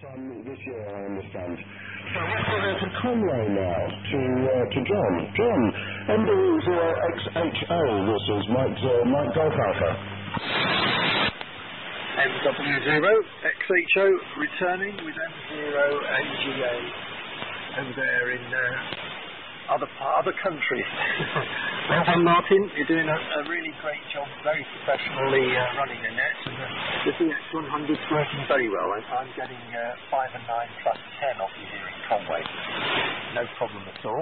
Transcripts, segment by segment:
this year, I understand. So let's go over to Conway now, to John. John, MW0XHO, this is Mike Golf Alpha. MW0XHO returning with M0NGA over there in other countries. Well done, Martin. You're doing a really great job, very professionally running the net. And the CX100's working very well. I'm getting 5 and 9 plus 10 off you here in Conway. No problem at all.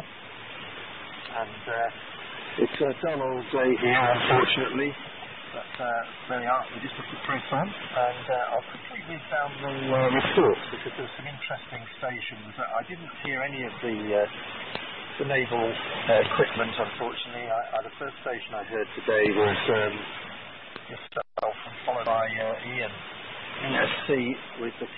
And it's a dull old day here, unfortunately. But there we are. We just put the press on. And I'll quickly read down the reports because there's some interesting stations. I didn't hear any of the naval equipment, unfortunately. The first station I heard today was yourself, followed by Ian ESC with the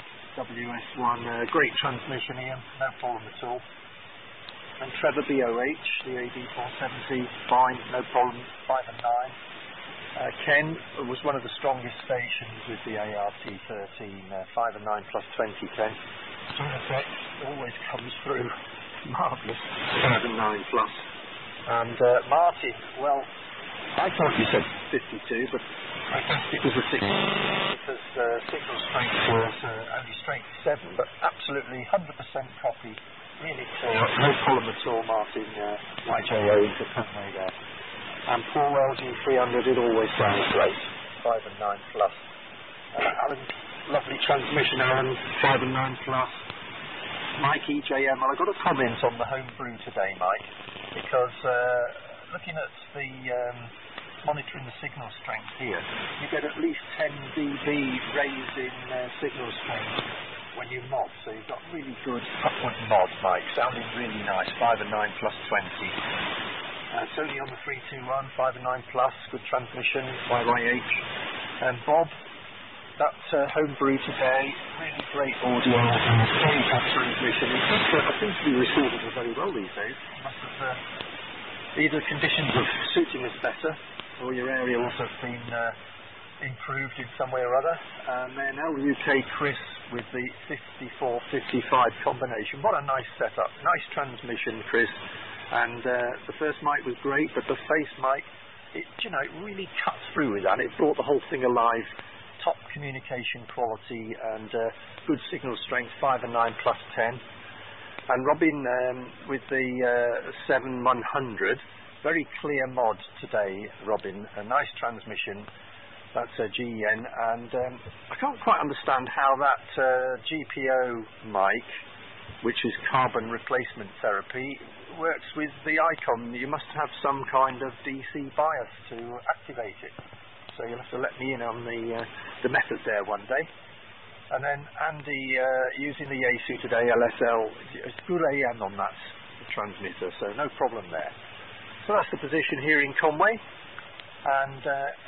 KWS1. Great transmission, Ian, no problem at all. And Trevor BOH, the AD470, fine, no problem, 5 and 9. Ken was one of the strongest stations with the ART13, 5 and 9 plus 20, Ken. Storm effect always comes through. Marvellous, 5 and 9 plus. And Martin, well, I thought you said 52, but I guess it was a 6 because signal strength was only strength 7, but absolutely 100% copy. Really cool. No problem at all, Martin. YJO into Conway there. And Paul LG300, it always sounds great. 5 and 9 plus. Alan, lovely transmission, Alan, 5 and 9 plus. Mike EJM, well, I got a comment on the homebrew today, Mike, because looking at the monitoring the signal strength here, you get at least 10 dB raise in signal strength when you mod, so you've got really good upward mod, Mike, sounding really nice, 5 and 9 plus 20. Sony on the 321, 5 and 9 plus, good transmission, YYH. And Bob, that homebrew today, really great audio, very good transmission. I seem to be receiving it very well these days. Must have either conditions of suiting us better, or your aerials have been improved in some way or other. And then LUK Chris with the 54-55 combination. What a nice setup. Nice transmission, Chris. And the first mic was great, but the face mic, it really cuts through with that. It brought the whole thing alive. Top communication quality and good signal strength, 5 and 9 plus 10. And Robin with the 7100, very clear mod today, Robin. A nice transmission. That's a GEN. And I can't quite understand how that GPO mic, which is carbon replacement therapy, works with the Icon. You must have some kind of DC bias to activate it. So you'll have to let me in on the method there one day. And then Andy using the Yaesu today, LSL, it's good AM on that transmitter, so no problem there. So that's the position here in Conway. And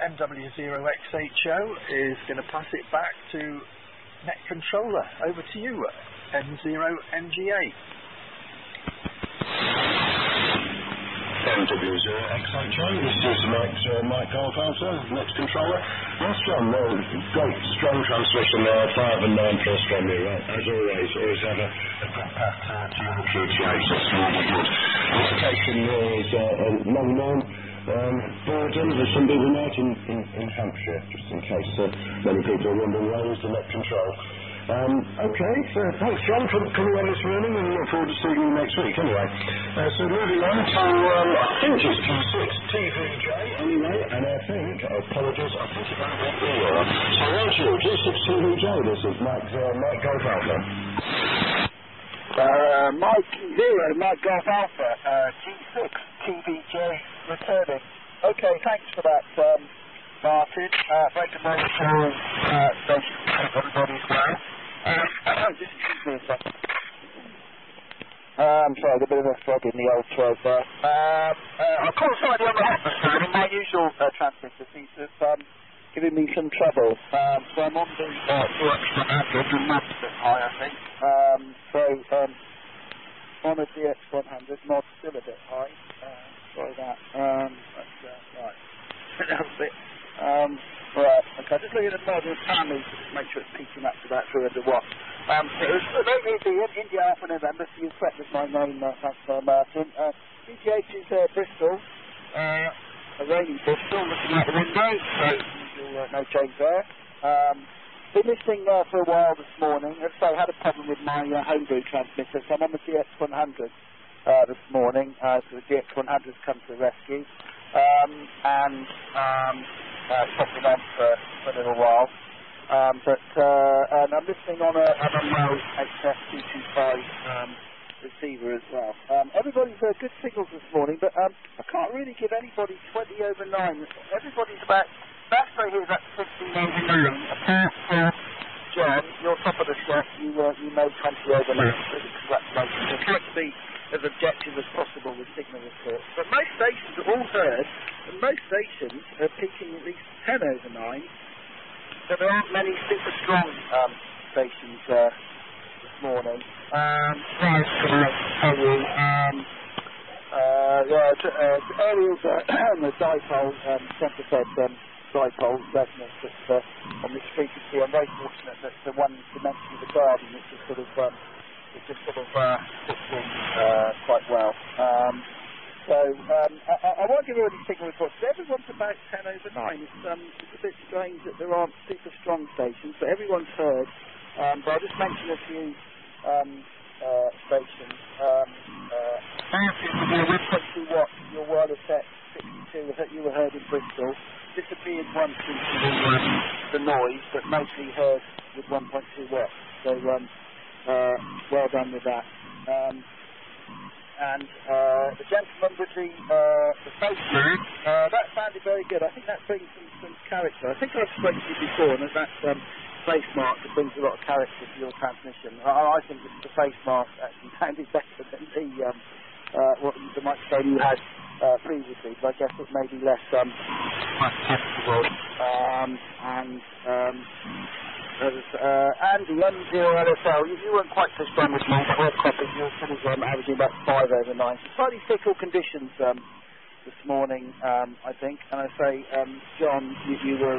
MW0XHO is going to pass it back to Net Controller. Over to you, M0NGA. MW0XHO, this is Mike Golf Alpha, next controller. Yes, John, great, strong transmission there, 5 and 9 plus from you, right? As always have a good path to your QTH, that's really good. Application is Long Lawn, Borden, there's some people out in Hampshire, just in case many people are wondering where is the net control. Okay, so thanks John for coming on this morning and look forward to seeing you next week anyway. So moving on to, I think it's G6 TVJ anyway, and I think it's about what we are. So there's you, G6 TVJ, this is Mike Golf Alpha. Mike Golf Alpha, G6 TVJ returning. Okay, thanks for that, Martin. Thank you very much for everybody's well. Just excuse me a second. I'm sorry, a bit of a frog in the old throat there. I'll call slightly on the atmosphere, and my usual transmitter seems to have given me some trouble. So I'm on the DX100, and mod's a bit high, I think. On the DX100, mod's still a bit high. Sorry that. That's right. That was it. Right, okay, just looking at the mod and family to just make sure it's peaking up to about 300 watts. It was India Alpha November, so you're correct with my name, thanks, Martin. GTH is Bristol, a rainy Bristol, looking out the window, so no change there. Been listening for a while this morning. As I say, I had a problem with my homebrew transmitter, so I'm on the GX100 this morning, so the GX100's come to the rescue, and it's been on for a little while. And I'm listening on a Rode HF225 receiver as well. Everybody's good signals this morning, but I can't really give anybody 20 over 9. Everybody's about, Baxter here is at 15 over 9. Apart from John, you're top of the set, you made 20 over 9. Really, congratulations. We're trying to be as objective as possible with signal reports. But most stations are all heard, and most stations are peaking at least 10 over 9. So there aren't many super strong stations this morning. Aerials the dipole, 10% dipole resonance on this frequency. I'm very fortunate that the one dimension of the garden, which is sort of fits in quite well. I won't give you any signal reports. Everyone's about 10 over 9. It's a bit strange that there aren't super strong stations, but everyone's heard. But I'll just mention a few stations. 1.2 watt, your wireless set 62 that you were heard in Bristol. Disappeared once into the noise, but mostly heard with 1.2 watts. So well done with that. And the gentleman with the face mask, that sounded very good. I think that brings some character. I think I've spoken to you before, and that face mask that brings a lot of character to your transmission. I think the face mask actually sounded better than the microphone you had previously, but I guess it may be less testable. Andy, M0LSL, you weren't quite so strong with me, but we're copying your finish averaging about 5 over 9. Slightly fickle conditions this morning, I think. And I say, John, you were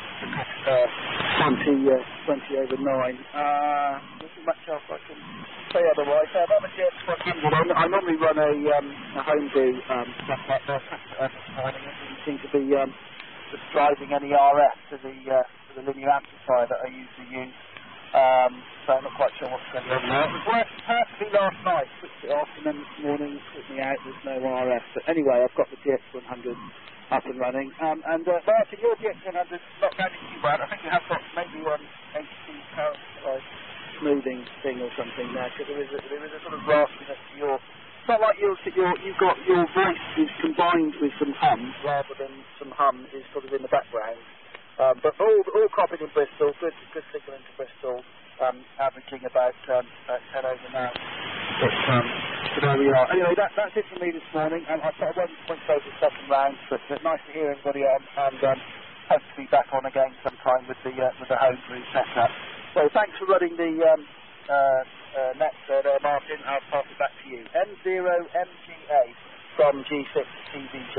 20 over 9. Nothing much else I can say otherwise. I'm on the GX100. I normally run a homebrew stuff like that. It doesn't seem to be just driving any RF to the linear amplifier that I usually use. So I'm not quite sure what's going on there. It was working perfectly last night. Switched it off, and then this morning took me out. There's no RF. But anyway, I've got the GX100 up and running. And Martin, your GX100's not running too bad. I think you have got maybe one HT current smoothing thing or something there, because there is a sort of raspiness to your. It's not like you've got your voice is combined with some hum rather than some hum is sort of in the background. But all copied in Bristol, good signal into Bristol, averaging about 10 over now. So there we are. Anyway, that's it for me this morning. I thought I won't say the second round, but nice to hear everybody on, and hope to be back on again sometime with the homebrew setup. So thanks for running the next there, Martin. I'll pass it back to you. M0MGA from G6TVJ.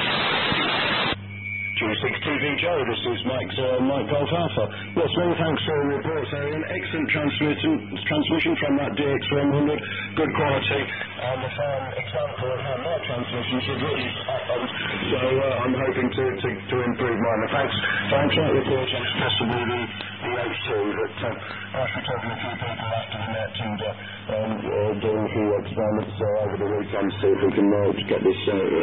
G6TVJ, this is Mike Golf Alpha. Yes, many thanks for the report, Arian. Excellent transmission from that DX100, good quality, and a fine example of how my transmission should really happen. So I'm hoping to improve mine. And thanks for that report, it's possibly the H2, but after talking to a few people after the net and doing a few experiments over the weekend, see if we can get this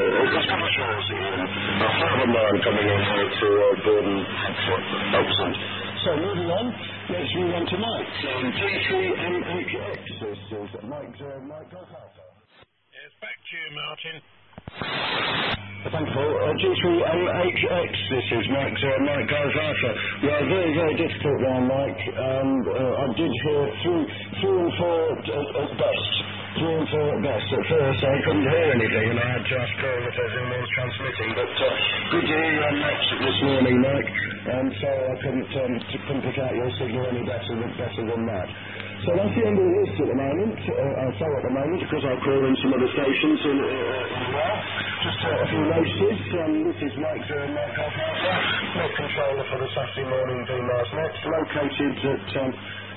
a further man coming in here to Gordon Hatfield. Excellent. So moving on, let's move on to Mike. G3MHX. This is Mike Golf Alpha. Yes, back to you, Martin. Thankful. G3MHX. This is Mike Golf Alpha. Yeah, very, very difficult one, Mike. I did hear 3 and 4 at best. 3 and 4 at best. At first I couldn't hear anything, and I had to ask Paul if anything was transmitting. But good to hear your next this morning, Mike. And so I couldn't pick out your signal any better than that. So that's the end of the list at the moment. I'll say at the moment, because I'll call in some other stations as well. Just a few notices. This is Mike Golf Alpha, net controller for the Saturday morning VMARS Net, located at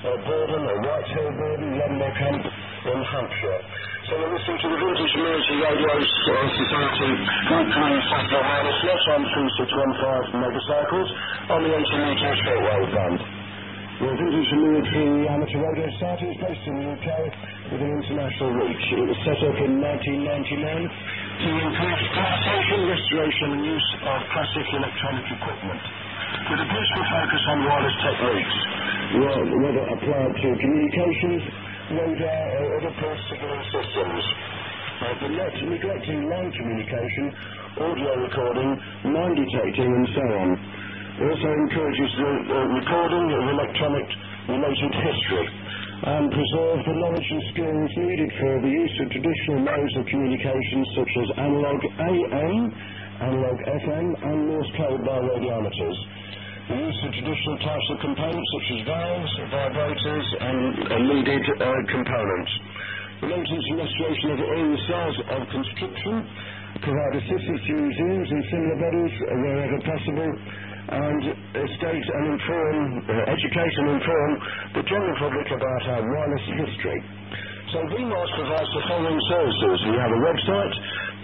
Borden, or White Hill Borden, Lumber Camp in Hampshire. So we're listening to the Vintage Military Radio Society Weekly Saturday Wireless Net on 3615 megacycles on the 80-metre shortwave band. The Vintage Military Amateur Radio Society is based in the UK with an international reach. It was set up in 1999 to encourage conservation, restoration and use of classic electronic equipment, with a principal focus on wireless techniques, whether applied to communications, radar or other pulse signalling systems. But not neglecting line communication, audio recording, mine detecting and so on. It also encourages the recording of electronic-related history and preserve the knowledge and skills needed for the use of traditional modes of communication such as analog AM, analog FM and Morse code by radiometers. The use of traditional types of components such as valves, vibrators and leaded components. The maintenance and restoration of all the cells of construction, provide assistance to museums and similar bodies wherever possible, and educate and inform the general public about our wireless history. So VMARS provides the following services. We have a website,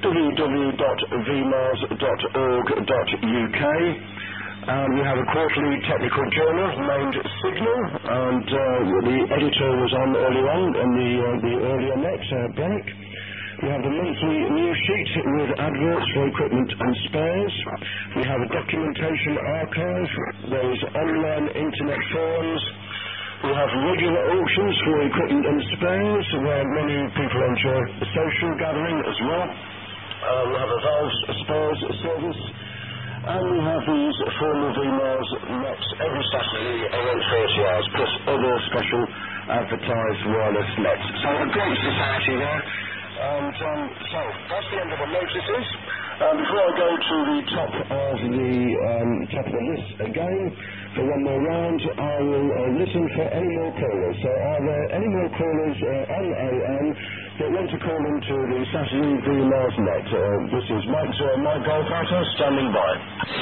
www.vmars.org.uk. We have a quarterly technical journal named Signal, and the editor was on earlier on the earlier net, Bennett. We have the monthly news sheet with adverts for equipment and spares. We have a documentation archive. There is online internet forums. We have regular auctions for equipment and spares, where many people enjoy a social gathering as well. We have a valves spares service. And we have these formal VMARS nets every Saturday around 40 hours, plus other special advertised wireless nets. So a great society there. And so that's the end of the notices. Before I go to the top of the list again for one more round, I will listen for any more callers. So are there any more callers on AM that want to call into the Saturday VMARS net? This is Mike Goldfighter standing by.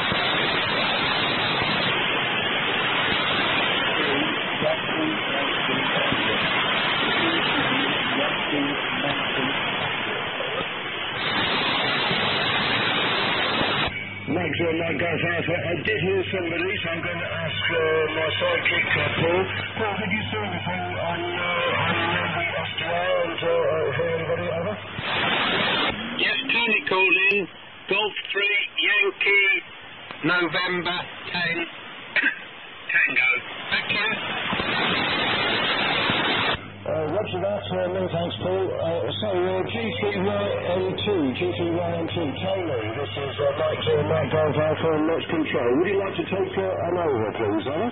Mike Goldfighter, I did hear somebody, so I'm going to ask my sidekick, Paul. Paul, did you see anything on the SDR and hear anybody over? Yes, Tony called in. Golf 3, Yankee, November 10, Tango. Thank you. Roger that, many thanks, Paul. G3YN2, Taylor, this is Mike Goldfighter from Next Control. Would you like to take an over, please, over?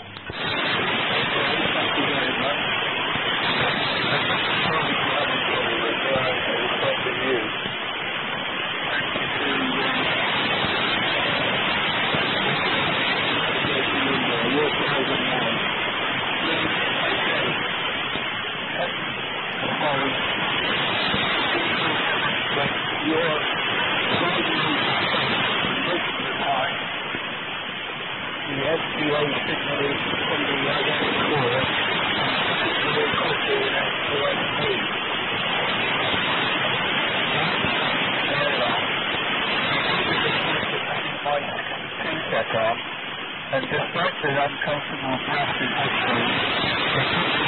And despite the uncomfortable blasted history, the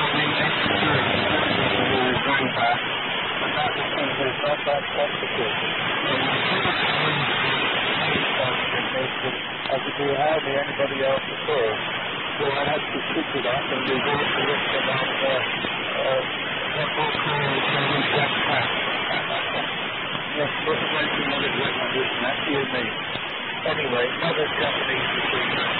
going back, but that was not that complicated. As if we hardly anybody else at all. So I had to switch it up and resort to look about what we'll call a black pack. Yes, what a way to know it went like this, and that's you and me. Anyway, another Japanese machine was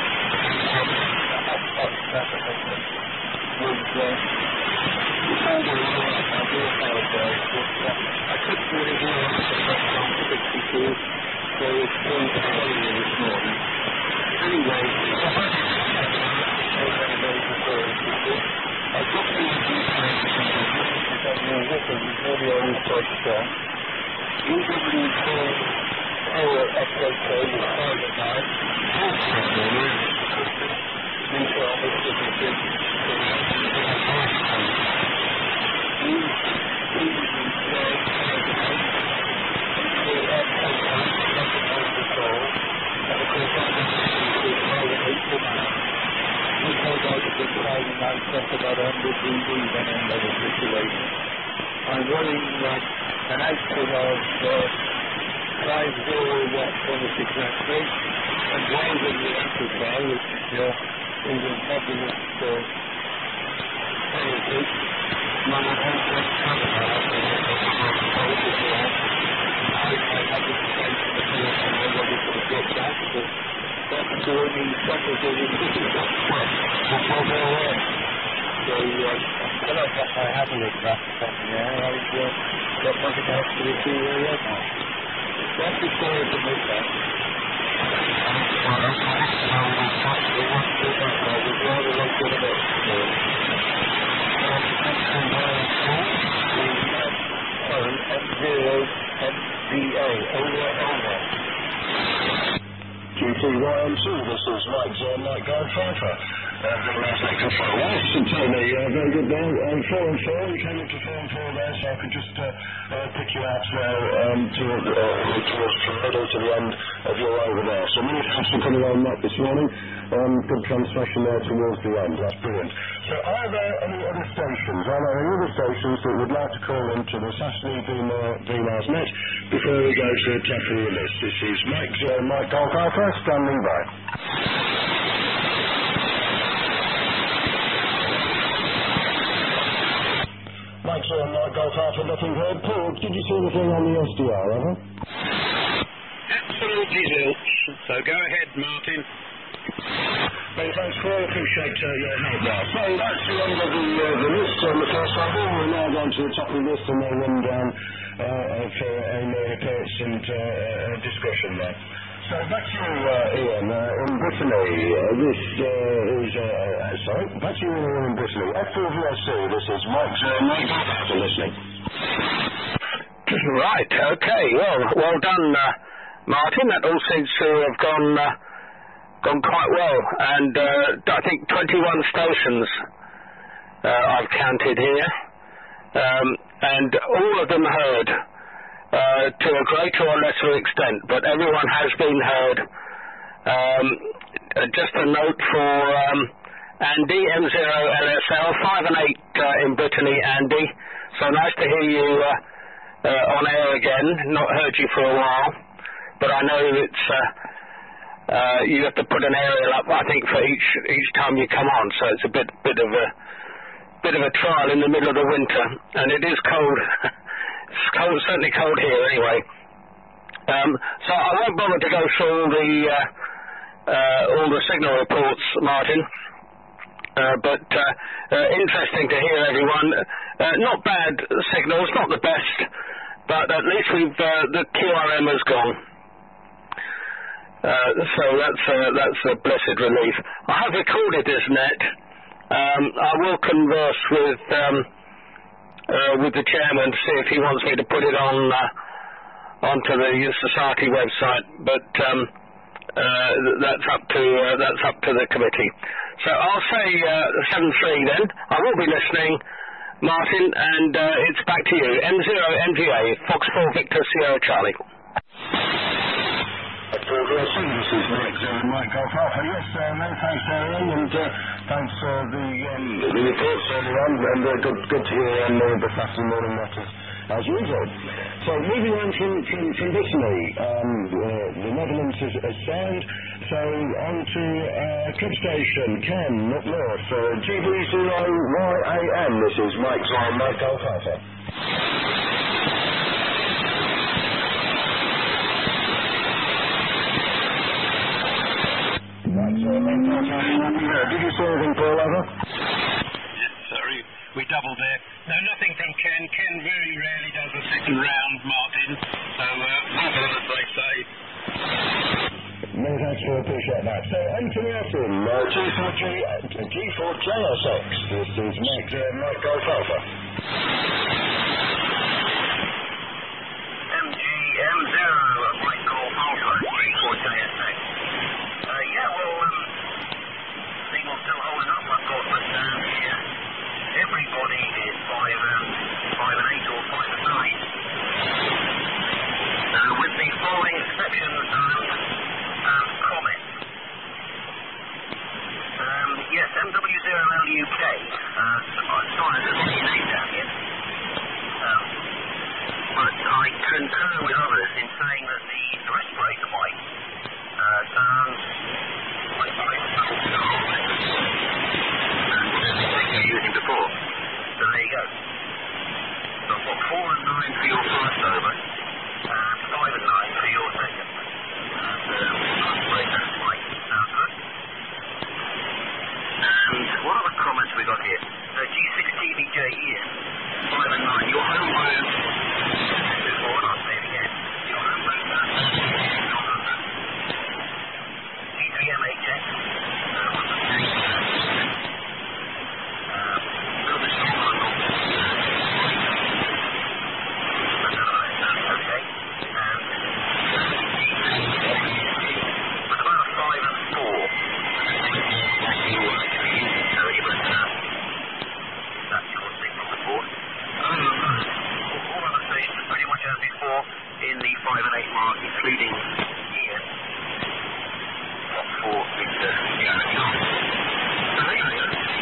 I do apologize, but I couldn't really hear on the first time 62, so it's going to tell you this morning. Anyway, I got the details of your weapons, maybe I will take it on. Usually called our SOK with private night, these are the different the DD when I'm in a situation. I'm running an output of 50 watts on the exactly, and driving the amplifier, which is a fabulous energy. My output camera, I have the space in the field and I'm ready for the drop back, but that's doing the suckers in the city. That's all there is. So, I don't think I have a look back from there. I've got nothing else to do right now. That's the story to make that. GT1MC, this is Mike Golf Alpha. Last night control. Yes, and Tony, very good ball. 4 and 4, you came into 4 and 4 there, so I could just pick you out now towards from middle to the end of your over there. So many thanks for coming on that this morning. Good transmission there towards the end. That's brilliant. So are there any other stations? Are there any other stations that would like to call into the Saturday VMARS Net before we go to the top of the list? This is Mike Golf Alpha standing by. Mike Golf Alpha, nothing heard. Paul, did you see anything on the SDR, ever? Absolutely zilch. So go ahead, Martin. Many thanks, Paul. Appreciate your help there. So that's the end of the list on the first level. We're now going to the top of the list and then run down for a more reports and discussion there. So back to you, Ian, in Brittany. This is, back to you, Ian, in Brittany. F4VSC, this is Mike Golf listening. Right, okay, well done, Martin. That all seems to have gone quite well, and I think 21 stations I've counted here, and all of them heard. To a greater or lesser extent, but everyone has been heard. Just a note for Andy, M0LSL, 5 and 8 in Brittany, Andy. So nice to hear you on air again. Not heard you for a while, but I know it's you have to put an aerial up, I think, for each time you come on. So it's a bit of a trial in the middle of the winter, and it is cold. It's cold, certainly cold here anyway. So I won't bother to go through all the signal reports, Martin. But interesting to hear everyone. Not bad signals, not the best, but at least the QRM has gone. So that's a blessed relief. I have recorded this net. I will converse with the chairman to see if he wants me to put it onto the society website, but that's up to the committee. So I'll say 7-3 then. I will be listening, Martin, and it's back to you. M0MGA, Fox 4 Victor Sierra Charlie. This is Mike Golf Alpha. Yes, many thanks, Aaron, and thanks for the reports earlier on, and good to hear the Saturday morning matters as usual. So moving on from Brittany, the Netherlands is signed, so on to Club Station, Ken, up north, GB0YAM. This is Mike Golf Alpha. Did you see anything, Paul, over? Yes, sorry, we doubled there. No, nothing from Ken. Ken very rarely does a second round, Martin. So, well, as they say. Many thanks, Paul. Appreciate that. So, Anthony Austin, G4JSX. This is Mike Golf Alpha. MGM0, Mike Golf Alpha, G4JSX. Signal's still holding up. I've got here. Everybody is 5 and 8 or 5 and 9. With the following exceptions and comments. Yes, MW0LUK, years. 5 and 9. Your home road, before, I'll say it again, your home road, G3MHX, in the 5 and 8 mark, including here. What for Mr. Sierra John? So there you go.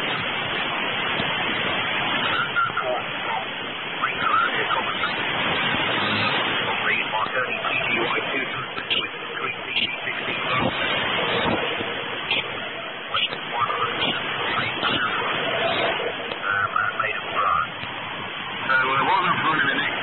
From the Marconi TGY2 transmitter with 3 CD16 volts. Weight 100 made of brass. So what was on in the next?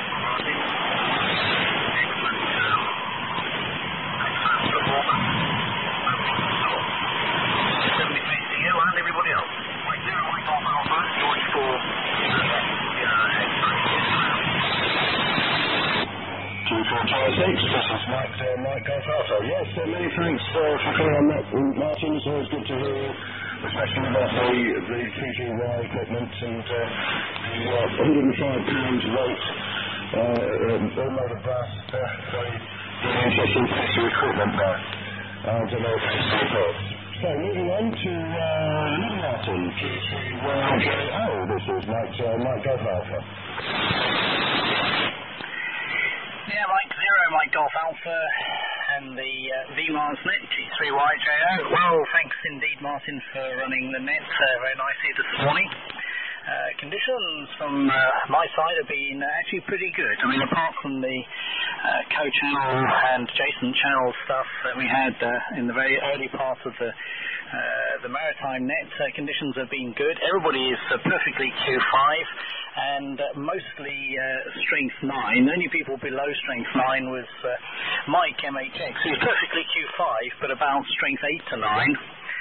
This is Mike Golf Alpha. Yes, many thanks for coming on that, Martin. It's always good to hear, especially about the TGY equipment and the 105 pounds weight, all made of brass. Very interesting piece of equipment there. I don't know if it's reports. So moving on to Martin. G3YJO. This is Mike Golf Alpha. Yeah, Mike Golf Alpha and the VMarsNet G3YJO. Well, thanks indeed, Martin, for running the net very nicely this morning. Conditions from my side have been actually pretty good. I mean, apart from the co-channel and adjacent channel stuff that we had in the very early part of the maritime net, conditions have been good. Everybody is perfectly Q5 and mostly strength 9. The only people below strength 9 was Mike MHX, who's perfectly Q5 but about strength 8 to 9.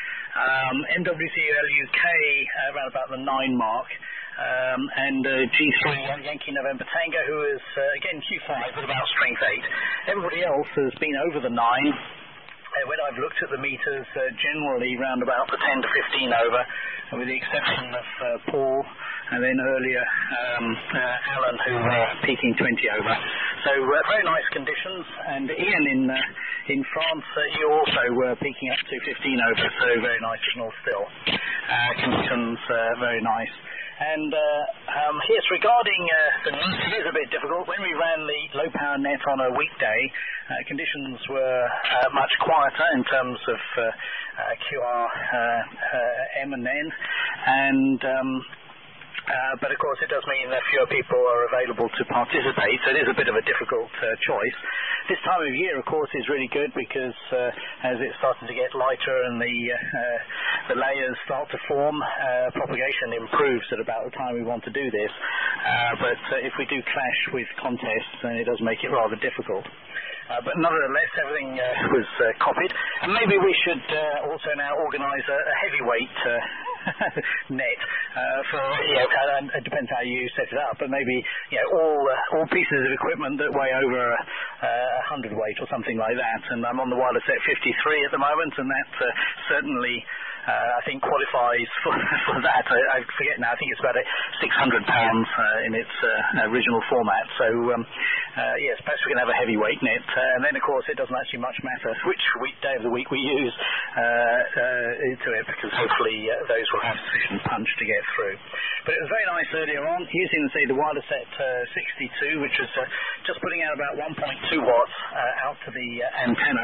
MWCL UK around about the 9 mark, and G3 Yankee November Tango, who is again Q5 with about strength 8. Everybody else has been over the 9. When I've looked at the meters, generally round about the 10 to 15 over, with the exception of Paul and then earlier Alan, who were peaking 20 over. So very nice conditions. And Ian in France, you also were peaking up to 15 over, so very nice signal still. Conditions very nice. And yes, regarding the net, it is a bit difficult. When we ran the low power net on a weekday, conditions were much quieter in terms of QR, M and N, and but of course it does mean that fewer people are available to participate, so it is a bit of a difficult choice. This time of year, of course, is really good because as it's starting to get lighter and the layers start to form, propagation improves at about the time we want to do this. But if we do clash with contests, then it does make it rather difficult. But nevertheless, everything was copied. And maybe we should also now organise a heavyweight net for, and it depends how you set it up, but maybe all pieces of equipment that weigh over 100 weight or something like that. And I'm on the WirelessNet 53 at the moment, and that certainly I think qualifies for that. I forget now, I think it's about 600 pounds in its original format. So yes, perhaps we can have a heavyweight net, and then of course it doesn't actually much matter which day of the week we use to it, because hopefully those will have sufficient punch to get through. But it was very nice earlier on using, say, the WirelessNet 62, which was just putting out about 1.2 watts out to the antenna.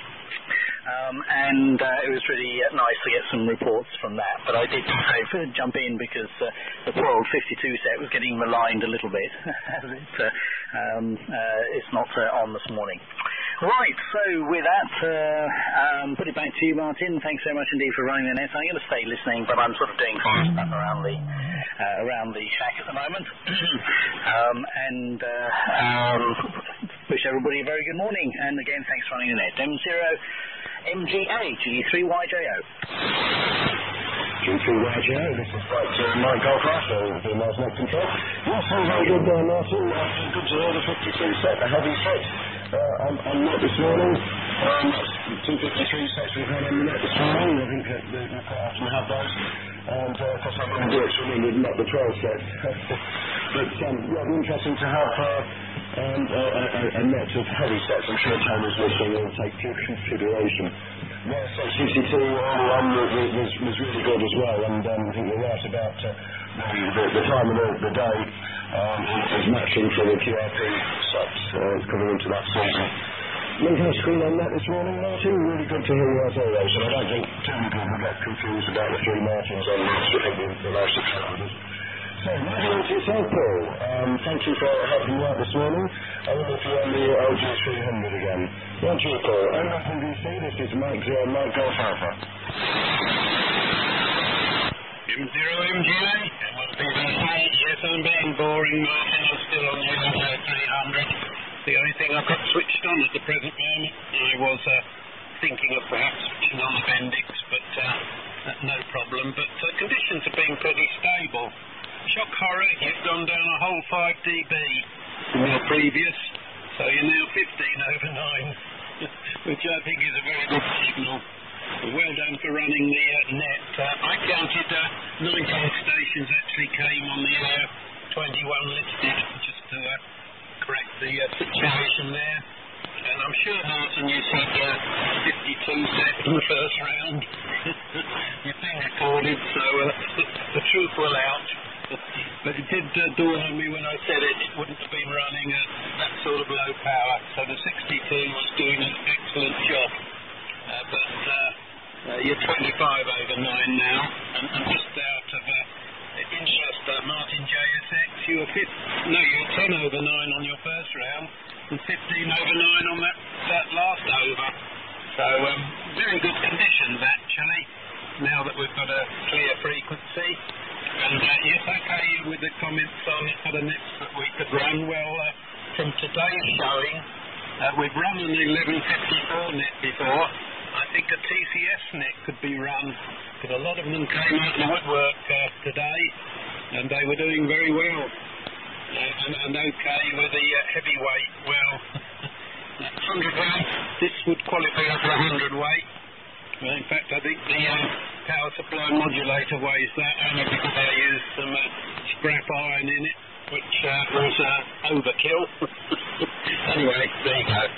And it was really nice to get some reports from that. But I did jump in because the poor old 52 set was getting maligned a little bit as it's not on this morning. Right, so with that, put it back to you, Martin. Thanks very much indeed for running the net. I'm going to stay listening, but I'm sort of doing some stuff around the shack at the moment. Wish everybody a very good morning. And again, thanks for running the net. M0 MGA G3YJO. G3YJ, this is Mike Golf Alpha, the Mars Net Control. Yes, I'm very good there, Martin. Good to hear the 52 set, the heavy set. I'm not this morning. 253 sets we've had on the net this morning. I think that we quite often have those. And of course I'm going to do it swimming with not the 12 sets. But yeah, it'd be interesting to have a net of heavy sets. I'm sure Tony's listening will take due consideration. Yeah, so 62 early on was really good as well, and I think you're right about the time of the day is matching for the QRP sets coming into that season. Lincoln screen on that this morning, Martin. Really good to hear you as always, and I don't think too many people get confused about the three Martins on the last account. So, moving on to yourself, Paul. Thank you for helping me out this morning. I wonder if you're on the LG300 again. Well, you, Paul. MFNBC, this is Mike Golf Alpha. M0MGA, yes, I'm being boring, Martin. I'm still on the LG300. The only thing I've got switched on at the present moment, I was thinking of perhaps switching on the Bendix, but no problem. But conditions have been pretty stable. Shock horror, you've gone down a whole 5 dB from your previous, so you're now 15 over 9, which I think is a very good signal. Well done for running the net. I counted 19 stations actually came on the air, 21 listed, just to correct the situation there. And I'm sure, Martin, you said 52 set in the first round. You've been recorded, so the truth will out. But it did dawn on me when I said it wouldn't have been running at that sort of low power. So the 62 was doing an excellent job. But you're 25 over 9 now, and just out of interest, Martin JSX, you were 10 over 9 on your first round, and 15 over 9 on that last over. So very good conditions actually, now that we've got a clear frequency. And yes, okay, with the comments on other nets that we could run. Well, from today's showing, we've run an 1154 net before. I think a TCS net could be run, because a lot of them came out in the woodwork today, and they were doing very well. And okay with the heavyweight, well, 100 weight, this would qualify for 100 weight. In fact, I think the power supply modulator weighs that, only because I used some scrap iron in it, which was overkill. Anyway, there you go.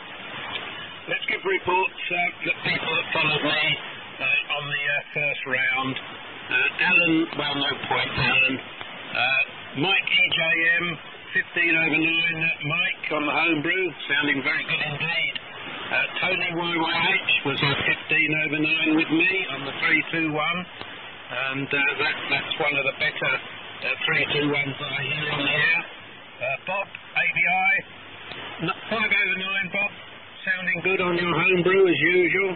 Let's give reports that people that followed me on the first round. Alan, well, no point, Alan. Mike EJM, 15 over 9. Mike on the homebrew, sounding very good indeed. Tony YYH was 15 over 9 with me on the 321, and that's one of the better 321s that I hear on the air. Bob, ABI, 5 over 9, Bob, sounding good on your homebrew as usual.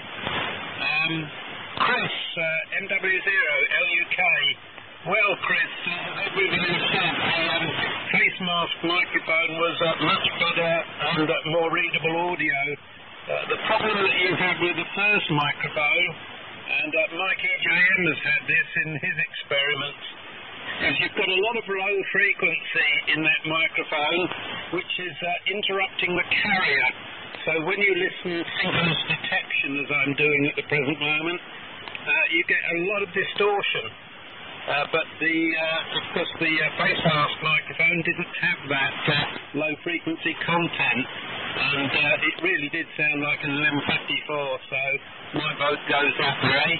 Chris, MW0, LUK. Well, Chris, as we've said, the face mask microphone was much better and more readable audio. The problem that you had with the first microphone, and Mike EJM has had this in his experiments, is you've got a lot of low frequency in that microphone, which is interrupting the carrier. So when you listen synchronous detection, as I'm doing at the present moment, you get a lot of distortion. But of course, the face mask microphone didn't have that low frequency content, and it really did sound like an 1154. So my vote goes that way.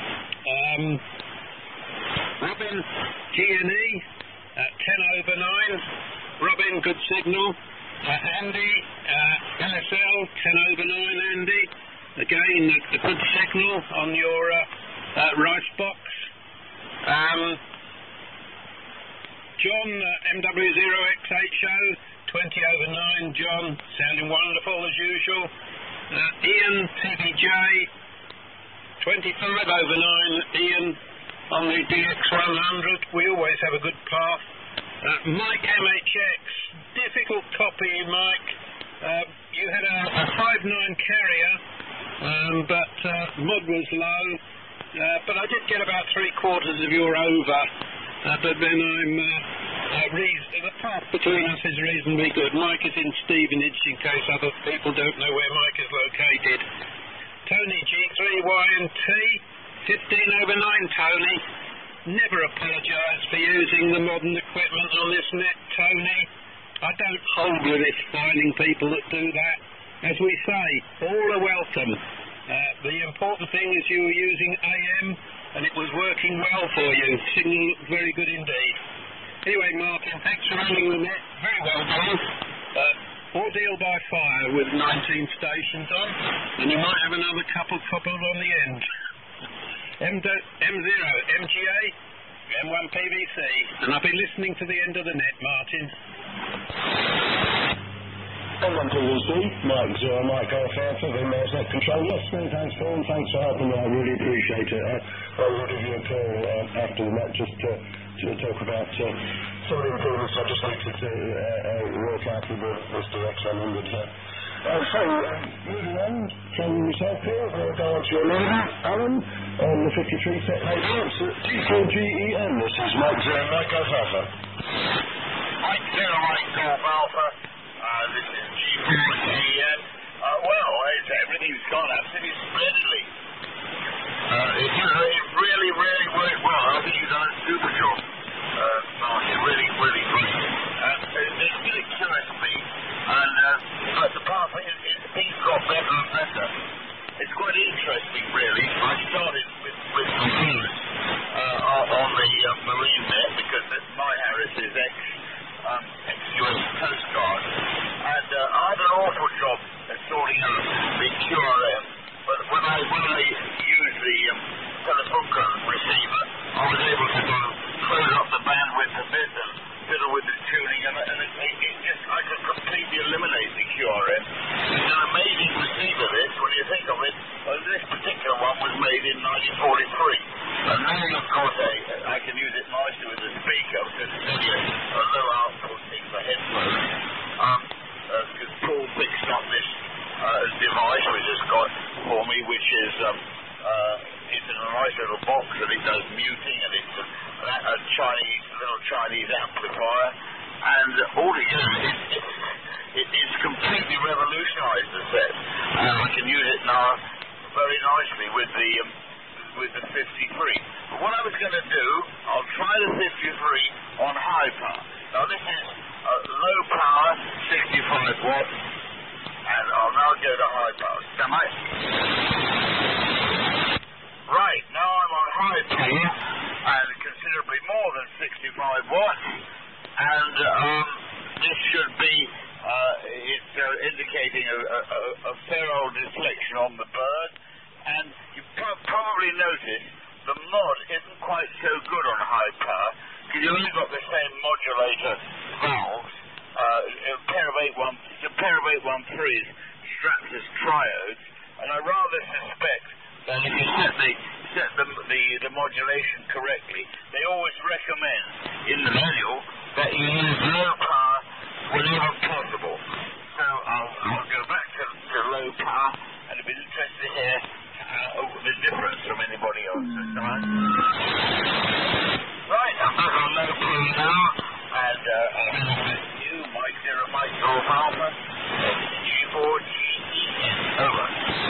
Robin GNE, 10 over 9. Robin, good signal. Andy, LSL, 10 over 9. Andy, again a good signal on your rice box. John, MW0X8 show, 20 over 9. John, sounding wonderful as usual. Ian, TVJ, 25 over 9. Ian on the DX100. We always have a good path. Mike MHX, difficult copy, Mike. You had a 5.9 carrier, but mod was low. but I did get about 3/4 of your over, but then the path between us is reasonably good. Mike is in Stevenage, in case other people don't know where Mike is located. Tony, G3Y and T, 15 over 9, Tony. Never apologise for using the modern equipment on this net, Tony. I don't hold with this finding people that do that. As we say, all are welcome. The important thing is you were using AM and it was working well for you. Signal looked very good indeed. Anyway, Martin, thanks for running the net. Very well done. Ordeal by fire with 19 stations on, and you might have another couple coupled on the end. M0, MGA, M1 PVC, and I'll be listening to the end of the net, Martin. M1 PVC, Mike 0, Mike Golf Alpha, the Mars Net Control. Yes, many thanks, Paul, and thanks for helping me. I really appreciate it. I will give you a call after the net just to talk about some of the improvements I just wanted to work out with Mr. X100 here. So, moving on from yourself here, we'll go on to your leader, Alan, on the 53 set label. It's G4GEN. This is Mike 0, Mike Golf Alpha. Mike 0, Mike Golf Alpha. This is G4GEN. Well, everything's gone absolutely splendidly. It really, really worked well. I think you've done a super job, Martin. Really, really great. It's been a killer speed, but the part thing is things got better and better. It's quite interesting, really. I started with the Harris on the marine net because my Harris is ex-US Coast Guard, and I had an awful job at sorting out the QRM. But when I used the telephone receiver, I was able to sort of close up the bandwidth a bit and fiddle with the tuning, and I could completely eliminate the QRM. It's an amazing receiver, this, when you think of it. This particular one was made in 1943. And now, of course, I can use it nicely with the speaker because it's only a low output thing for headphones. Because Paul fixed up this device which has got for me, which is it's in a nice little box and it does muting, and it's a little Chinese amplifier, and altogether it's completely revolutionised the set, and I can use it now very nicely with the 53. But what I was going to do, I'll try the 53 on high power. Now this is low power, 65 watts. And I'll now go to high power. Semi. Right, now I'm on high power, and considerably more than 65 watts. And this should be, it's indicating a fair old deflection on the bird. And you probably notice the mod isn't quite so good on high power, because you've only got the same modulator valves. A pair of 813s strapped as triodes, and I rather suspect that if you set the modulation correctly, they always recommend in the manual that you use low power whenever possible. So I'll go back to low power, and it'll be interesting to hear the difference from anybody else's side. Right, I'm back on low power now, and Mike 0, Mike Golf Alpha, G4GEN, over.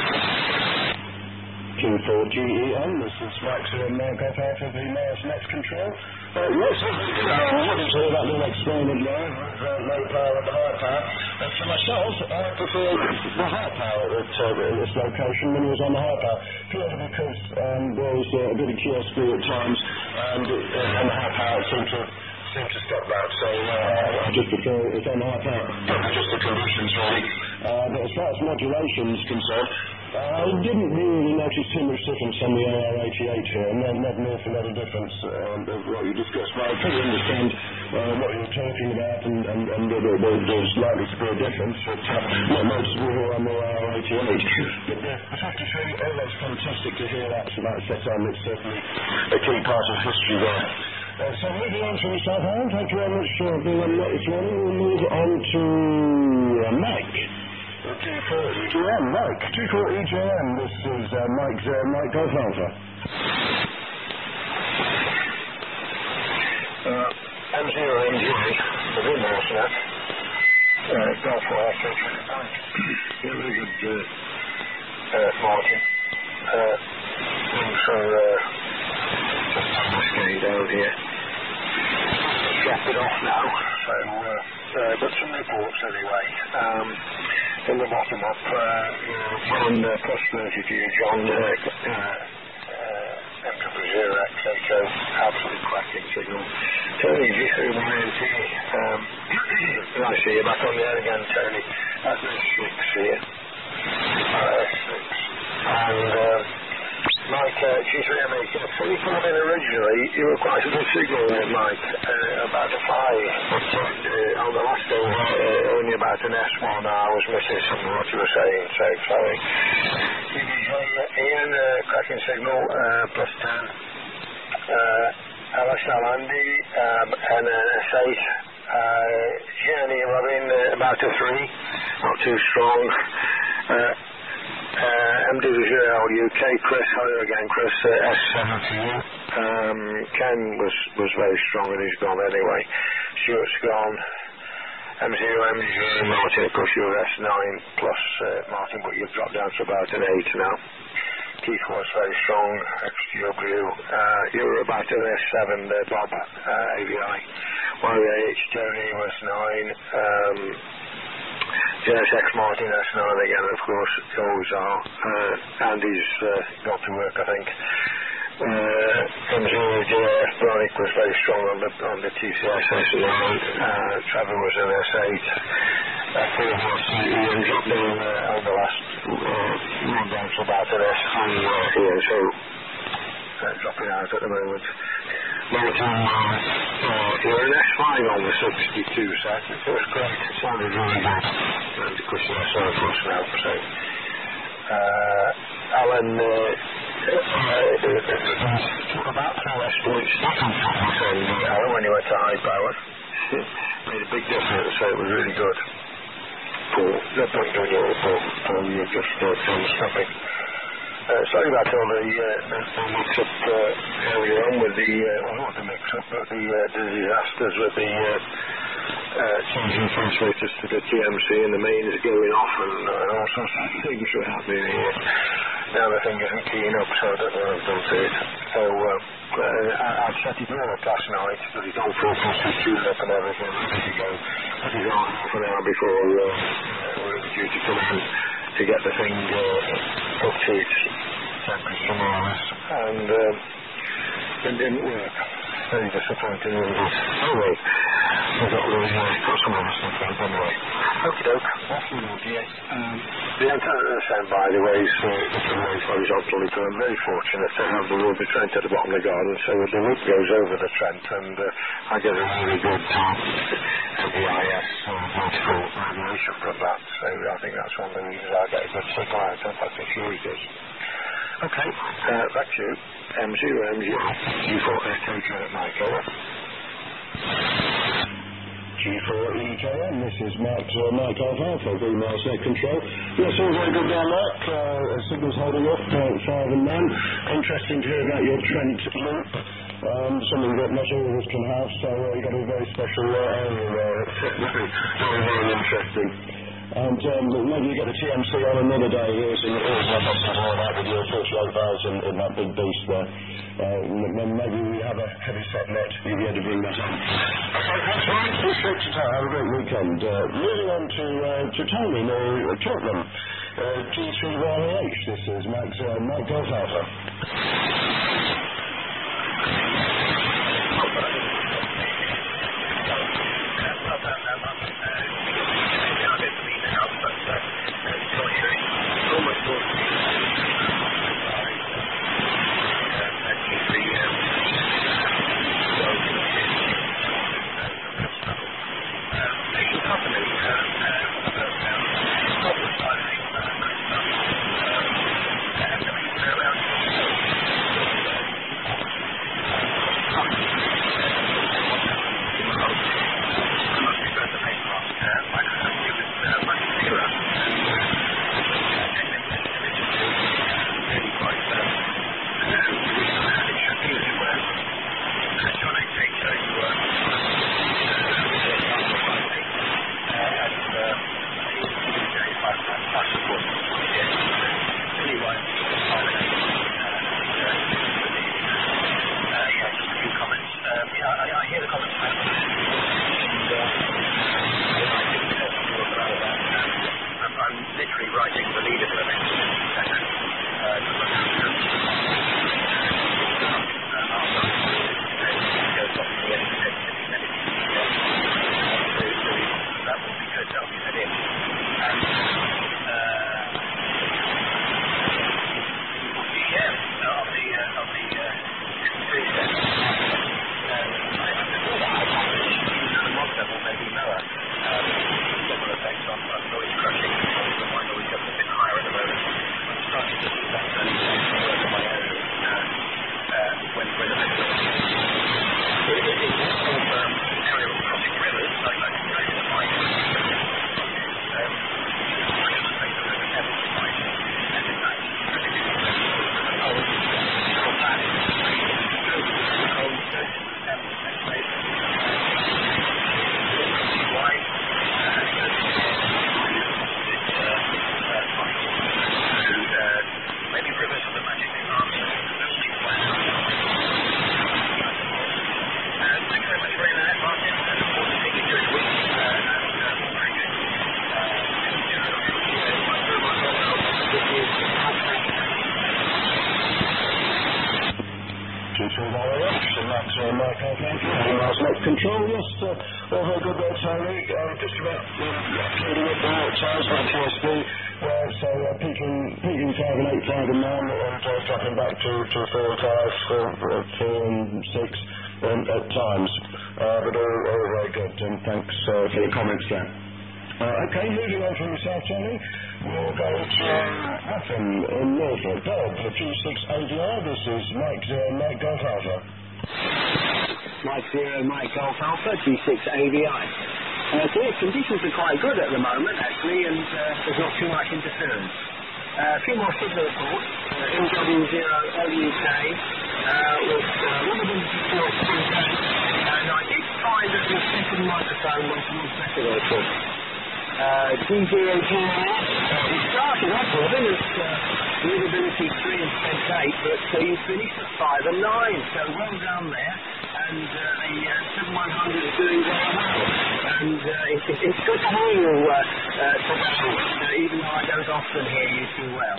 G4GEN, this is Mike 0, Mike Golf Alpha, the Mars Net Control. Yes, what is all that little explained there, low power and high power. And for myself, I prefer the high power at this location when he was on the high power, purely because there was a bit of QSB at times, and on the high power it seemed to stop that, so I just prefer it on high power, just the conditions really. But as far as modulation is concerned, I didn't really notice too much difference on the AR88 here, not an awful lot of difference of what you discussed, but I fully understand what you're talking about, and there's likely to be a difference, but not noticeable here on the AR88. But the 53, always fantastic to hear that set on. It's certainly a key part of history there. So moving on to yourself, Aaron, thank you very much for being on this morning. We'll move on to Mike. G4EJM, Mike. G4EJM, this is Mike 0, Mike Golf Alpha. the wind horse now. Golf for Yeah, very good. Martin. Going down here. Drop it off now. So, but some reports anyway. In the bottom up, John prosperity to you, John. M000XHO, absolute cracking signal. Tony, G3YNT. Nice to see you back on the air again, Tony. That's S6 here. S6. And Mike, G3M8, when you called in originally, you were quite a good signal there, Mike, about a 5, but on the last over, only about an S1. I was missing some of what you were saying, so sorry. Ian, cracking signal, plus 10. LSL Andy, and S8. Jenny Robin, about a 3, not too strong. MD0 UK, Chris, hello again, Chris, S7 to you. Ken was very strong and he's gone anyway. Stuart's gone. M0, Martin, of course you're S9 plus Martin, but you've dropped down to about an 8 now. Keith was very strong, XW. You were about an S7 there, Bob, AVI. YH, Tony was 9. JSX Martin S9 again, of course, always are. Andy's got to work, I think. JF Bronick was very strong on the TCS S9. Trevor was an S8. Phil was Ian dropped down on the last run down to about an S3 here, so dropping out at the moment. Martin, you're an S5 on the 62 set. It was great. It sounded really good. And of course, you're surplus now, so. Alan, talk about 4 exploits. Alan, when you went to high power, made a big difference, so it was really good. Paul, no point doing your report, Paul, you're just stopping. Sorry about all the mix-up earlier on with the, well, not the mix-up, but the disasters with the changing translators to the TMC and the mains going off and all sorts of things were happening here. Now the thing isn't keying up, so I don't know what I've done to it. So I'd set it all up last night, but it's all full tune up and everything, ready to go. Put it on half an hour before we're due to come in to get the thing up to its temperature more or less, and it didn't work. Very disappointing. Oh well, we've got some other stuff out anyway. Okie doke, that's the idea. The antenna sound, by the way, is horizontally, so I'm very fortunate to have the rubber Trent at the bottom of the garden, so the wood goes over the Trent, and I get a really good MPIS multiple radiation from that, so I think that's one of the reasons I get a good signal out. In fact, I'm sure it is. Okay, back to you. M0, G4 Echo at Mike, over. G4 EKM, this is Mike Alpha for VMAS Air Control. Yes, all very good down there. Signals holding off, 5 and 9. Interesting to hear about your Trent loop. Something that not all of us can have, so you've got a very special area there. It's very interesting. And maybe you get the TMC on another day here, so you'll all that with your 48 valves in that big beast there. Maybe we have a heavy set net, you'll be able to bring that on. Okay, that's right. This week to have a great weekend. Moving on to Tony near Cheltenham. G3YH, this is Mike Golf Alpha. Mike Alpha, next control. Yes, all very good there, Tony. Just about clearing up the times like TSB. So peaking 5 and 8, 5 and 9, and dropping back to 4 and 5, 4 and 6 at times. But all very good, and thanks for your comments there. Okay, moving on from yourself, Tony, we'll go to Hatton in Norfolk. Bob, G6 ADR, this is Mike 0, Mike Golf Alpha. Mike 0, Mike Golf Alpha, G6 AVI. So yeah, conditions are quite good at the moment, actually, and there's not too much interference. A few more signal reports. MW0 LUK with one of them before and I did find that the second microphone was much better than I thought. G0GR, we started off with him as usability 3 and sense 8, but you finished at 5 and 9, so well done there. And the 7100 is doing very well. And it's good to hear you today, even though I don't often hear you too well.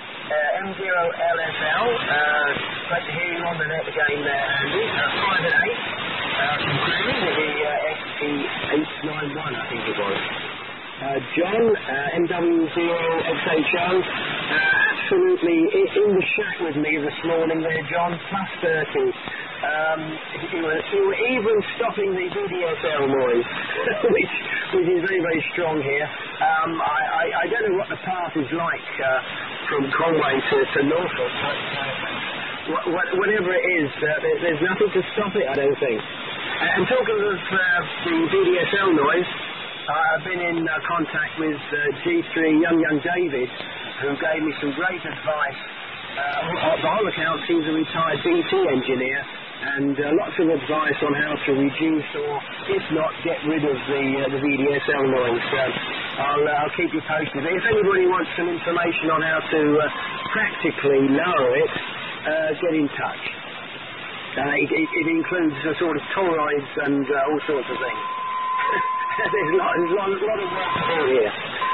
M0LSL, great to hear you on the net again there, Andy. 5 and 8, concluding with the XP891, I think it was. John, MW0XHO, absolutely in the shack with me this morning there, John, plus 30. You were even stopping the VDSL noise, which is very, very strong here. I don't know what the path is like from Conway to Norfolk, but whatever it is, there's nothing to stop it, I don't think. And talking of the VDSL noise, I've been in contact with G3 Young David, who gave me some great advice. By all accounts, he's a retired BT engineer, and lots of advice on how to reduce or, if not, get rid of the VDSL noise. I'll keep you posted. If anybody wants some information on how to practically lower it, get in touch. It includes a sort of toroids and all sorts of things. There's a lot of work to do here.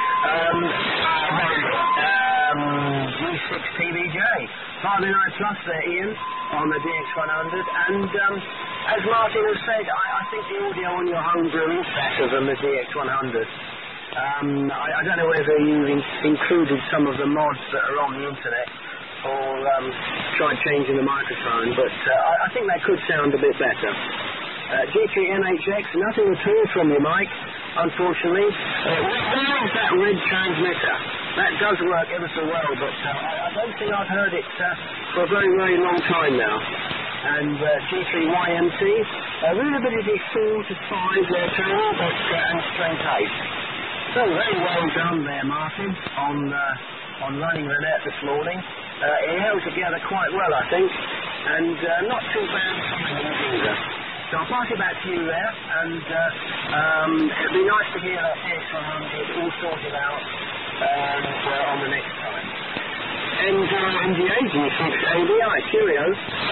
G6 TVJ, 5 and 9 plus there, Ian, on the DX100. And as Martin has said, I think the audio on your homebrew is better than the DX100. I don't know whether you've included some of the mods that are on the internet or tried changing the microphone, but I think that could sound a bit better. G3 NHX, nothing at all from you, Mike, unfortunately. Where is that red transmitter? That does work ever so well, but I don't think I've heard it for a very, very long time now. And G3 YMT, readability 4 to 5 there, Tony, but and strength 8. So very well done there, Martin, on running the net this morning. It held together quite well, I think, and not too bad timing either. So I'll pass it back to you there, and it'd be nice to hear that DX100 all sorted out on the next time. And MGA G6 ABI, cheerio.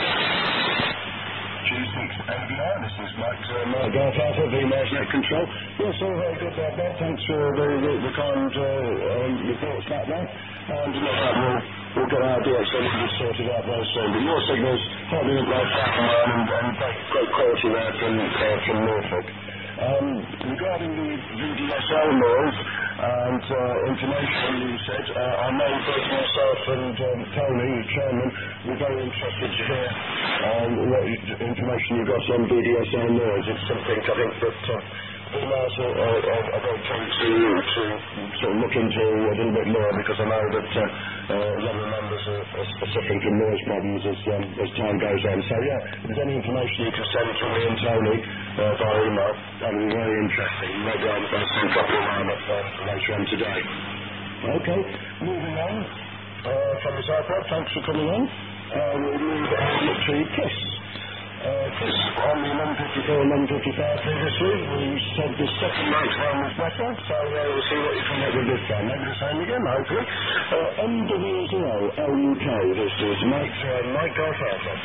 G6 ABI, this is Mike Golf Alpha, VMA's net control. Yes, all very good there, Ben. Thanks for the kind reports back there. And we'll get our DX100 sorted out very soon. But your signals holding up like that and great quality there from Norfolk. Regarding the VDSL noise and information you said, I know both myself and Tony, the chairman, we're very interested to hear what information you got on VDSL noise. It's something I think that emails are very keen to sort of look into a little bit more, because I know that a lot of members are suffering from noise problems as time goes on. So yeah, if there's any information you can send to me and Tony via email, that would be very interesting. Maybe I'll send a couple of mine up later on today. Okay, moving on from this iPad, thanks for coming on. We'll move on to Chris. Chris, on the 1154 and 1155 previously, we said the second microphone was better, so we'll see what you come up with this time. Maybe the same again, hopefully. MW0 LUK, this is Mike Golf Alpha.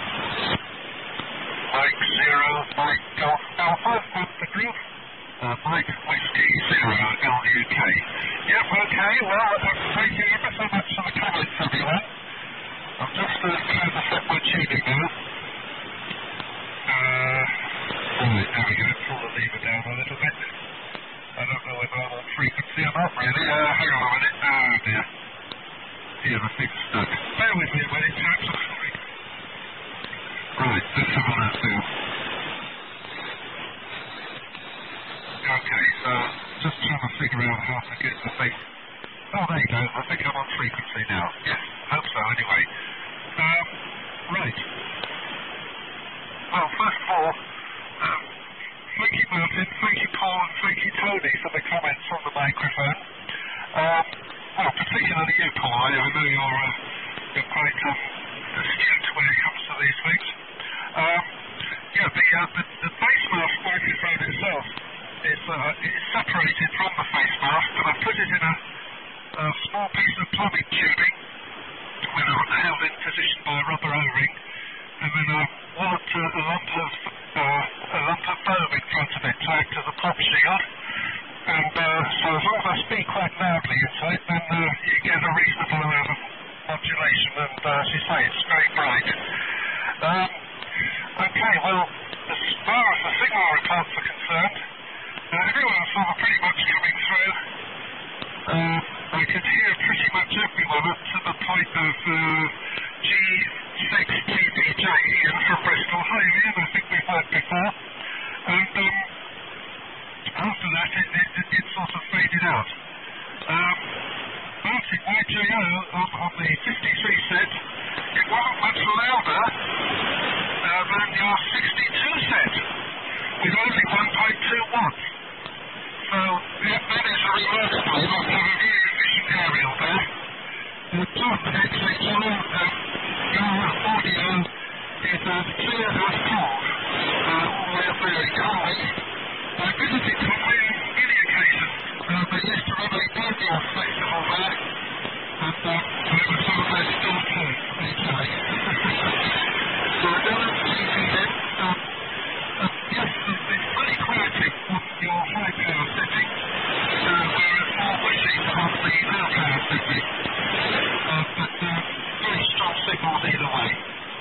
Mike 0, Mike Golf Alpha, Pacific. Mike Whiskey 0, LUK. Yep, okay, well, thank you ever so much for the comments, everyone. I'm just trying to set my tuning now. little bit. I don't know whether I'm on frequency or not, really. Hang on a minute. Oh, dear. Here, the thing's stuck. Bear with me a minute, chaps. I'm sorry. Right, let's have a look now. Okay, just trying to figure out how to get the thing. Oh, there you go. I think I'm on frequency now. Yes, hope so, anyway. Right. Well, first of all, thank you, Martin, thank you, Paul, and thank you, Tony, for the comments on the microphone. Well, particularly you, Paul. I know you're quite astute when it comes to these things. The face mask microphone itself is separated from the face mask, and I put it in a small piece of plumbing tubing with held in position by a rubber O-ring, and then I walloped a lump of foam in front of it to act as a pop shield. And so as long as I speak quite loudly into it, then you get a reasonable amount of modulation, and as you say, it's very bright. Okay, well, as far as the signal reports are concerned, everyone's sort of pretty much coming through. I could hear pretty much everyone up to the point of G6TBJ Ian from Bristol. Hi Ian, I think we've heard before. And after that it sort of faded out. Martin YJO on the 53 set, it wasn't much louder than your 62 set, with only 1.2 watts. So that is a remarkable. You must have a very efficient aerial there. John, actually, your audio is as clear as cold, all the way up there in Conway. I visited Conway on many occasions. They used to run a billboard festival there, and I was some of their store turns each night. So I don't have to see them. Yes, it's very quieting on your high power setting, whereas more wishing on the low power setting. But very strong signals either way.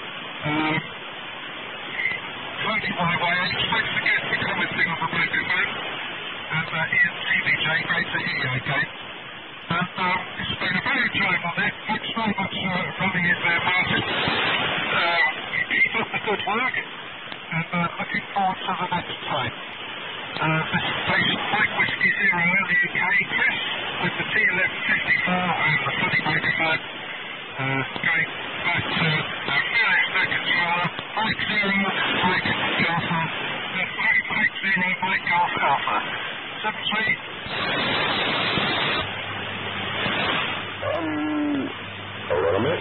Tony YYH, thanks again for commenting on the microphone. And Ian TBJ, great to hear you again. And it's been a very enjoyable day. Thanks very much for running in there, Martin. Keep up the good work, and looking forward to the next time. This is station Mike Whiskey Zero in the UK, Chris, with the T1154 and the funny microphone. Going back to Felix, the controller, Mike Zero, Mike Alpha, Mike Zero, Mike Alpha, 73. Hold on a minute.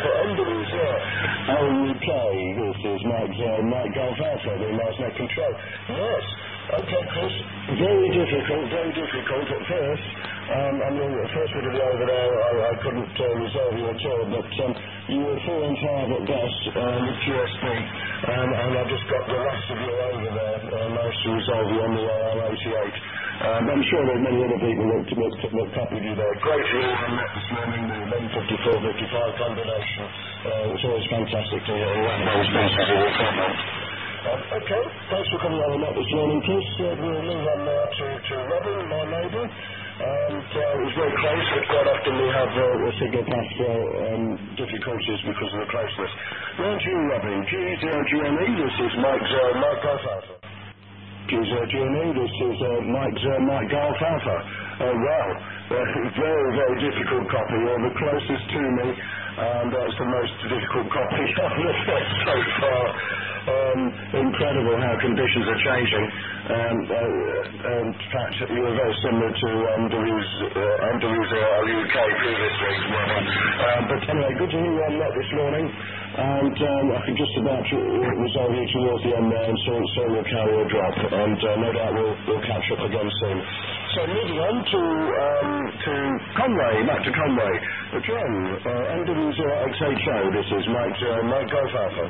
UK, this is Mike Golf Alpha, the last net control. Yes. Okay, Chris. Very difficult at first. I mean, the first bit of the over there, I couldn't resolve you at all, but you were 4 and 5 at best with QSP, and I just got the last of you over there, managed to resolve you on the AR88. I'm sure there's many other people that copied you there. Great for you on that this morning, the 1154-55 combination. It's always fantastic to hear those pieces of your comment. Okay, thanks for coming on the net this morning, Chris. We'll move on now to Robin, my neighbour. It was very close, but quite often we have a signal path difficulties because of the closeness. Round to you, Robin. G0GME, this is Mike Golf Alpha. G0GME, this is Mike Golf Alpha. Wow, very, very difficult copy. You're the closest to me, and that's the most difficult copy I've looked at so far. Incredible how conditions are changing. In fact, you were very similar to Andrew's UK previously. But anyway, good to hear you on that this morning. And I can just about resolve you towards the end there, and so we'll carry a drop. And no doubt we'll catch up again soon. So moving on to Conway, back to Conway. John, NW0XHO, this is Mike Golf Alpha.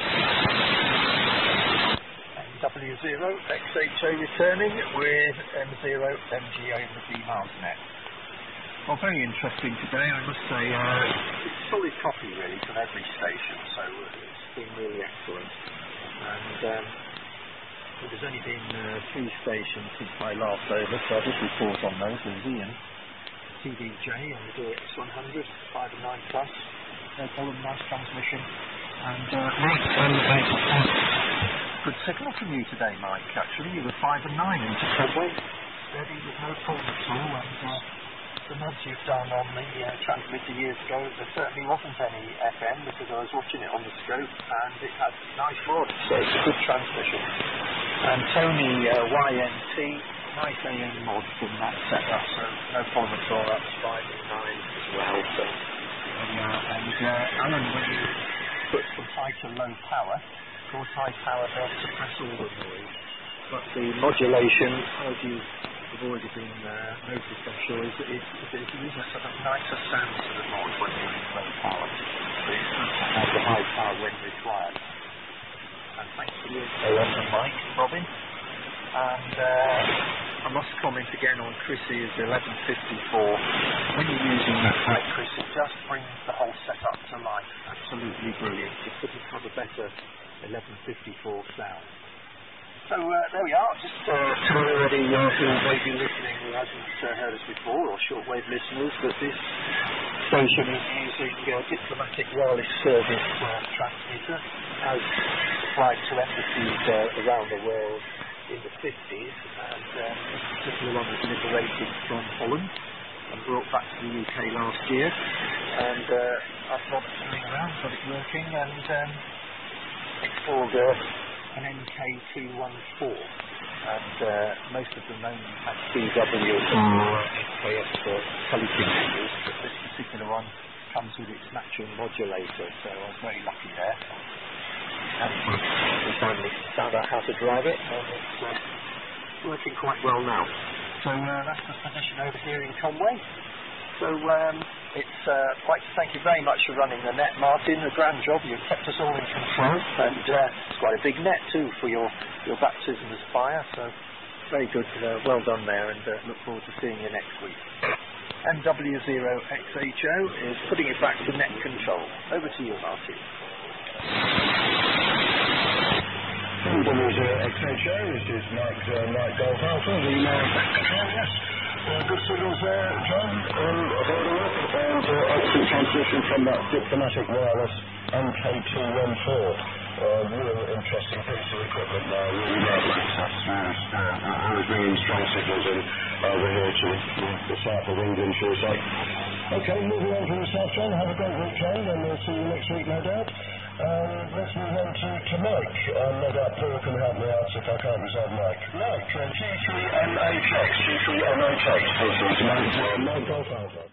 W0XHO returning with M0MGO in the D Martinet. Well, very interesting today, I must say. It's solid copy really from every station, so it's been really excellent. And there's only been 3 stations since my last over, so I'll just report on those. There's Ian, TVJ on the DX100, 5 and 9 plus, no problem, nice transmission, and Mike, good signal from you today, Mike, actually. You were 5 and 9 into Subway, steady with no problem at all, and the mods you've done on the transmitter years ago, there certainly wasn't any FM because I was watching it on the scope and it had nice mods, so it's a good transmission. And Tony YNT, nice AM mod from that setup, so no problem at all, that's 5 and 9 as well. So, and Alan, when you put from high to low power, of course high power does suppress all the noise, but the modulation, as you've already been noticed, I'm sure, is it is a sort of nicer sound to the mod when you're in low power. So it's good to have the high power when required. And thanks for the info on the mic, Robin. And I must comment again on Chrissy's 1154. When you're using that mic, Chris, it just brings the whole setup to life. Absolutely brilliant. You couldn't have a better 1154 sound. So there we are. Just to anybody who may be listening who hasn't heard us before, or shortwave listeners, that this station is using diplomatic wireless service transmitter as supplied to embassies around the world in the 50s, and this particular one was liberated from Holland and brought back to the UK last year, and I've not screwing around, got it working, and it's called an MK214, and most of them only have CW or XKS for telecommunicators, but this particular one comes with its matching modulator, so I was very lucky there. And we finally found out how to drive it, and it's working quite well now. So that's the position over here in Conway. So it's like to thank you very much for running the net, Martin. A grand job. You've kept us all in control, and it's quite a big net too for your baptism as fire. So very good. Well done there, and look forward to seeing you next week. MW0XHO is putting it back to net control. Over to you, Martin. MW0XHO, this is Mike Golf Alpha, the net control, yes. Good signals there, John. And excellent transmission from that diplomatic wireless MK214. Real interesting piece of equipment now. Really well access through. Always bringing strong signals in over here to the south of England, shall we say. Okay, moving on to the south, John. Have a great week, John, and we'll see you next week, no doubt. Let's move on to Mike. No doubt Paul can help me out if I can't resolve Mike. Mike, G3MHX. This is Mike Golf Alpha.